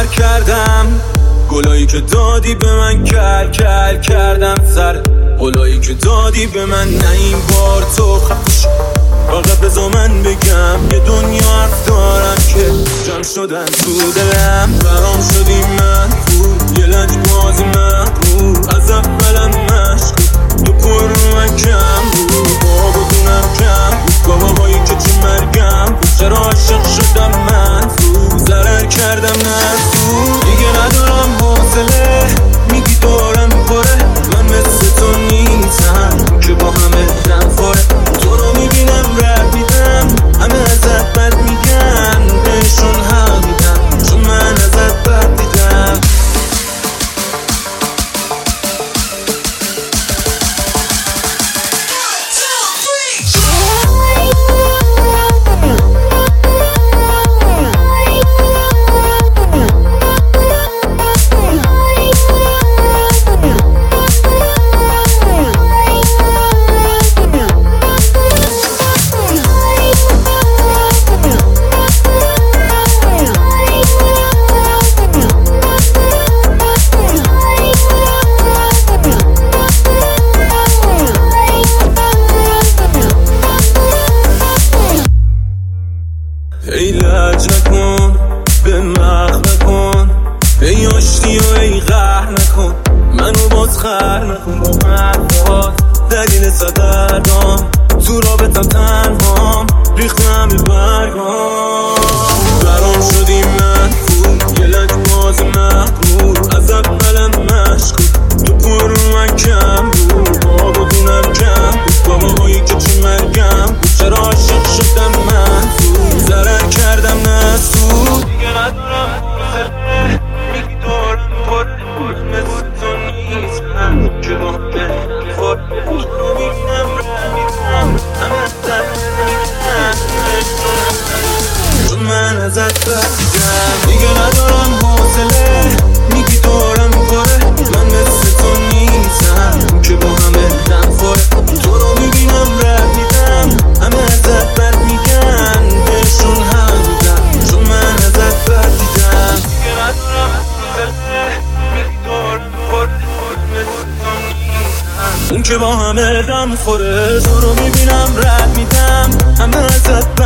سر کردم، گلایی که دادی به من کل کل کردم سر قولایی که دادی به من. نه این بار تو خفش، فقط بذار من بگم یه دنیا حرف دارم که جمع شدن تو دلم. برام شدی محبوب، یه لجباز محبوب، از اولم مشکوب، تو پر رو من کم بود، بابا دونم کم بود، بابایی که تو مرگم بود. چرا عاشق شدم من تو ضرر کردم نزدود، دیگه ندارم حوصله، میگی دارم پره، من مثل تو نیستم که با همه دم خوره. تو رو میبینم رد میدم، همه ازت بد میگن، بهشون حق میدم چون من ازت بد دیدم. ای لج نکن، به مخ نکن، ای آشتی و ای قهر نکن، منو باز خر نکن با حرفات. دلیل صدردام تو رابطم تنهام، ریختم به برگام. برام شدی محبوب، یه لجباز محبوب، از اولم مشکوب، تو پر رو من کم بود، بابا دونم کم بود، بابایی که تو مرگم بود. چرا عاشق شدم من تو ضرر کردم نزدود، دیگه ندارم حوصله، میگی دارم پره، مثل تو نیستم که با همه خوره. تو رو میبینم رمیدم، همه ازت میدن، چون من ازت بدیدم. دیگه ندارم حوصله، میگی دارم پره، من مثل تو نیستم که با همه دم خوره. تو رو میبینم رمیدم، همه ازت بد میگن، بهشون حق میدم چون من ازت بد دیدم. دیگه ندارم حوصله، میگی دارم پره، مثل تو نیستم اون که با همه دم خوره. تو رو میبینم رد میدم، همه ازت